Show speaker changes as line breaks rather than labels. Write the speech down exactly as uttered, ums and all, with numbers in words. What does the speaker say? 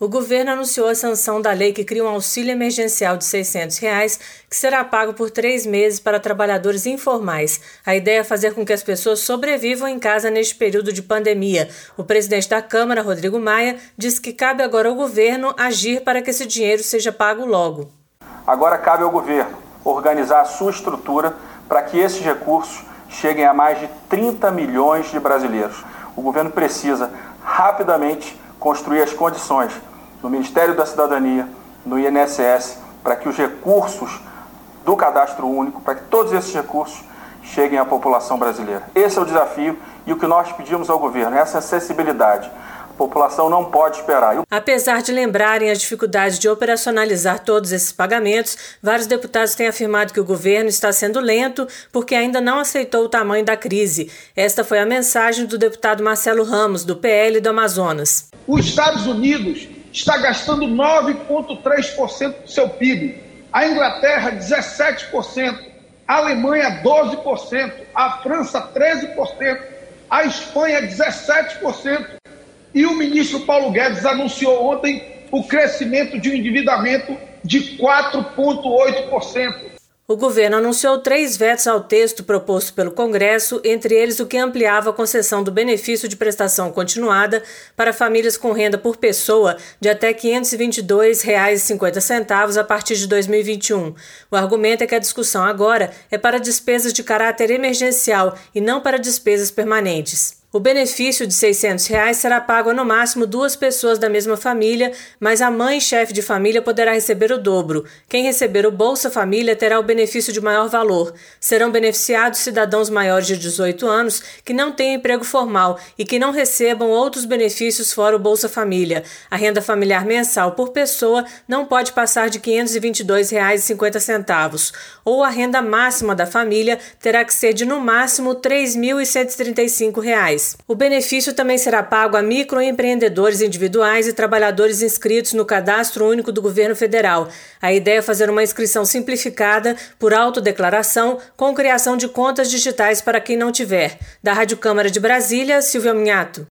O governo anunciou a sanção da lei que cria um auxílio emergencial de seiscentos reais, que será pago por três meses para trabalhadores informais. A ideia é fazer com que as pessoas sobrevivam em casa neste período de pandemia. O presidente da Câmara, Rodrigo Maia, disse que cabe agora ao governo agir para que esse dinheiro seja pago logo.
Agora cabe ao governo organizar a sua estrutura para que esses recursos cheguem a mais de trinta milhões de brasileiros. O governo precisa rapidamente construir as condições no Ministério da Cidadania, no I N S S, para que os recursos do Cadastro Único, para que todos esses recursos cheguem à população brasileira. Esse é o desafio e o que nós pedimos ao governo, essa acessibilidade. A população não pode esperar.
Apesar de lembrarem as dificuldades de operacionalizar todos esses pagamentos, vários deputados têm afirmado que o governo está sendo lento porque ainda não aceitou o tamanho da crise. Esta foi a mensagem do deputado Marcelo Ramos, do P L do Amazonas.
Os Estados Unidos está gastando nove vírgula três por cento do seu P I B, a Inglaterra dezessete por cento, a Alemanha doze por cento, a França treze por cento, a Espanha dezessete por cento. E o ministro Paulo Guedes anunciou ontem o crescimento de um endividamento de quatro vírgula oito por cento.
O governo anunciou três vetos ao texto proposto pelo Congresso, entre eles o que ampliava a concessão do benefício de prestação continuada para famílias com renda por pessoa de até quinhentos e vinte e dois reais e cinquenta centavos a partir de dois mil e vinte e um. O argumento é que a discussão agora é para despesas de caráter emergencial e não para despesas permanentes. O benefício de seiscentos reais será pago a no máximo duas pessoas da mesma família, mas a mãe chefe de família poderá receber o dobro. Quem receber o Bolsa Família terá o benefício de maior valor. Serão beneficiados cidadãos maiores de dezoito anos que não têm emprego formal e que não recebam outros benefícios fora o Bolsa Família. A renda familiar mensal por pessoa não pode passar de quinhentos e vinte e dois reais e cinquenta centavos, ou a renda máxima da família terá que ser de no máximo três mil e cento e trinta e cinco reais. O benefício também será pago a microempreendedores individuais e trabalhadores inscritos no Cadastro Único do Governo Federal. A ideia é fazer uma inscrição simplificada por autodeclaração com criação de contas digitais para quem não tiver. Da Rádio Câmara de Brasília, Silvia Minhato.